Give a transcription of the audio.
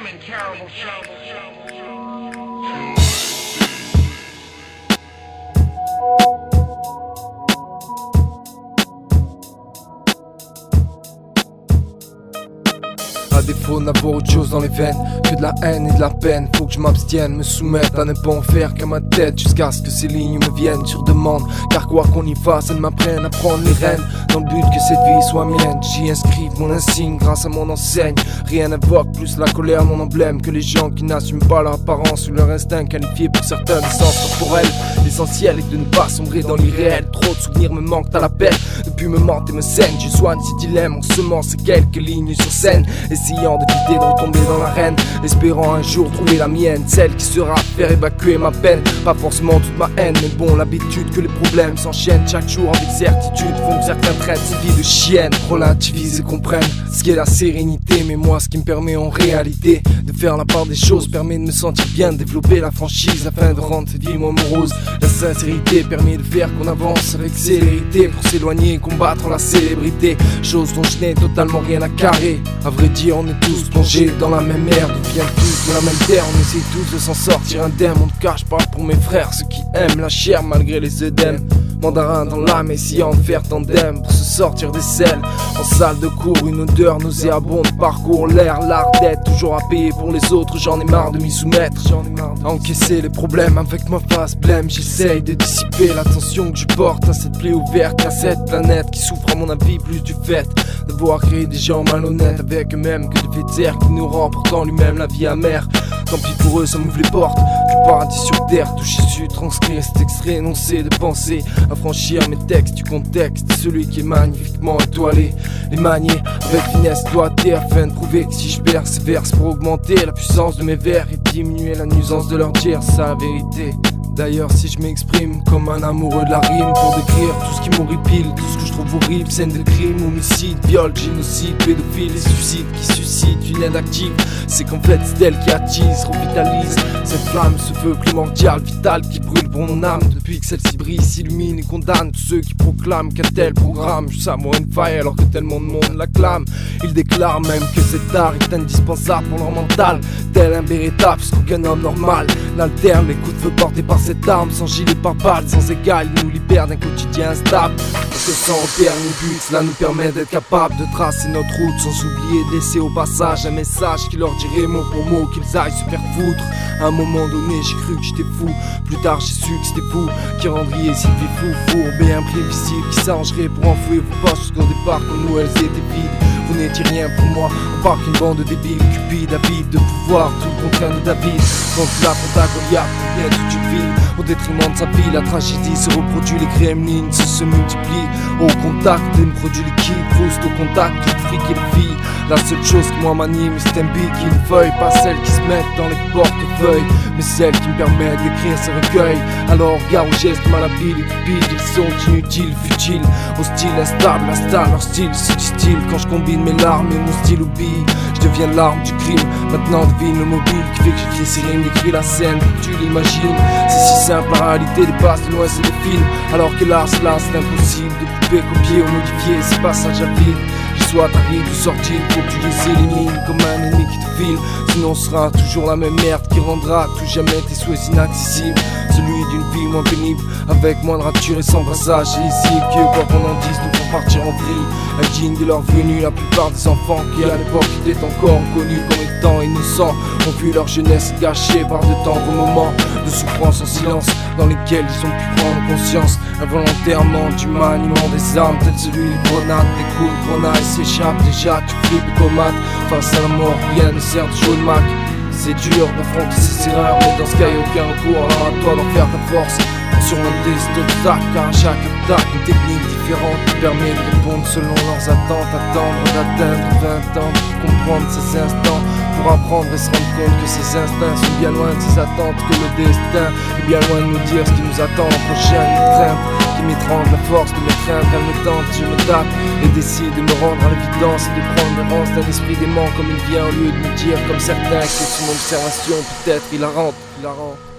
coming, terrible À défaut d'avoir autre chose dans les veines que de la haine et de la peine, faut que je m'abstienne, me soumette à ne pas en faire qu'à ma tête, jusqu'à ce que ces lignes me viennent sur demande. Car quoi qu'on y fasse, elles m'apprennent à prendre les rênes, dans le but que cette vie soit mienne. J'y inscrive mon insigne grâce à mon enseigne. Rien n'évoque plus la colère, mon emblème, que les gens qui n'assument pas leur apparence ou leur instinct qualifié pour certains d'essence corporelle. L'essentiel est de ne pas sombrer dans l'irréel. Trop de souvenirs me manquent à la peine, depuis me mentent et me saignent. Je soigne ces dilemmes en semant ces quelques lignes sur scène, essayant d'éviter de retomber dans l'arène, espérant un jour trouver la mienne, celle qui sera faire évacuer ma peine. Pas forcément toute ma haine, mais bon, l'habitude que les problèmes s'enchaînent chaque jour avec certitude font que certains traitent ces vies de chienne. Relativise et comprennent ce qu'est la sérénité, mais moi ce qui me permet en réalité de faire la part des choses permet de me sentir bien, de développer la franchise afin de rendre cette vie moins morose. La sincérité permet de faire qu'on avance avec célérité pour s'éloigner et combattre la célébrité, chose dont je n'ai totalement rien à carrer. À vrai dire, on est tous plongés dans la même merde, on vient tous de la même terre, on essaye tous de s'en sortir indemne. On ne cache pas pour mes frères, ceux qui aiment la chair malgré les œdèmes. Mandarin dans l'âme, essayant de faire tandem pour se sortir des selles. En salle de cours, une odeur nauséabonde parcourt l'air. L'art d'être toujours à payer pour les autres, j'en ai marre de m'y soumettre. J'en ai marre d'encaisser les problèmes avec ma face blême. J'essaye de dissiper l'attention que je porte à cette plaie ouverte, à cette planète qui souffre à mon avis plus du fait de voir créer des gens malhonnêtes avec eux-mêmes que des vétères qui nous rend pourtant lui-même la vie amère. Tant pis pour eux, ça m'ouvre les portes du paradis sur terre. Tout j'ai su transcrire cet extrait énoncé de pensée, affranchir mes textes du contexte, celui qui est magnifiquement étoilé. Les manier avec finesse doigté afin de prouver que si je persévère c'est pour augmenter la puissance de mes vers et diminuer la nuisance de leur dire, c'est la vérité. D'ailleurs si je m'exprime comme un amoureux de la rime pour décrire tout ce qui m'horripile, tout ce que je trouve horrible, scène de crime, homicide, viol, génocide, pédophile et suicide qui suscite une haine active, c'est qu'en fait c'est elle qui attise, revitalise cette flamme, ce feu primordial, vital qui brûle pour mon âme. Depuis que celle-ci brille, s'illumine et condamne tous ceux qui proclament qu'un tel programme juste avoir une faille alors que tellement de monde l'acclame. Ils déclarent même que cet art est indispensable pour leur mental, tel un béréta puisqu'aucun homme normal n'alterne les coups de feu portés par cette arme, sans gilet pare-balles, sans égal, il nous libère d'un quotidien instable. Parce que sans repère ni but, cela nous permet d'être capable de tracer notre route, sans oublier de laisser au passage un message qui leur dirait mot pour mot qu'ils aillent se faire foutre. À un moment donné j'ai cru que j'étais fou, plus tard j'ai su que c'était vous qui rendriez cette vie fou, fourbe et imprévisible, qui s'arrangerait pour enfouir vos poches jusqu'au départ quand nous elles étaient vides. Vous n'étiez rien pour moi, on part qu'une bande de débiles, cupides, avides de pouvoir, tout le contraire de David. Quand tu l'affrontes à Goliath, pour bien toute une ville, au détriment de sa vie, la tragédie se reproduit, les gremlins se multiplient. Au contact d'un produit liquide, fruste au contact d'une fric et de filles. La seule chose qui moi m'anime, c'est un bic et une feuille, pas celle qui se mettent dans les portefeuilles, mais celle qui me permet d'écrire ce recueil. Alors regard aux gestes malhabiles et cupides, ils sont inutiles, futiles, hostiles, instables, installent leur style, se distille quand je combine mes larmes et mon style oublie. Je deviens l'arme du crime, maintenant devine le mobile qui fait que j'écris ces rimes, j'écris la scène, tu l'imagines. C'est si simple, la réalité dépasse de loin, c'est des films. Alors que là, c'est impossible de couper, copier ou modifier ces passages à vide. Soit t'arrives ou sortir, faut que tu les élimines comme un ennemi qui te file. Sinon ce sera toujours la même merde qui rendra tout jamais tes souhaits inaccessibles. Celui d'une vie moins pénible, avec moins de rature et sans brassage. Et ici que quoi qu'on en dise nous font partir en vrille, indignes de leur venue. La plupart des enfants qui à l'époque étaient encore connus comme étant innocents ont vu leur jeunesse gâchée par de tendres moments de souffrance en silence, dans lesquels ils ont pu prendre conscience involontairement du maniement des armes, tel celui des grenades, des coups de grenaille s'échappent déjà, tu flippes comme hâte. Face à la mort, rien ne sert de jouer le Mac. C'est dur d'affronter ses erreurs, mais dans ce cas y'a aucun recours, alors à toi d'en faire ta force. Surmonter cet obstacle, car à chaque attaque, une technique différente qui permet de répondre selon leurs attentes. Attendre d'atteindre 20 ans pour comprendre ces instants, pour apprendre et se rendre compte que ces instincts sont bien loin de ces attentes, que le destin est bien loin de nous dire ce qui nous attend l'an prochain. Une crainte qui m'étrangle, la force de mes craintes, elle me tente, je me tape et décide de me rendre à l'évidence et de prendre mes rances d'un esprit dément comme il vient, au lieu de me dire comme certains qui est sous mon observation peut-être hilarante.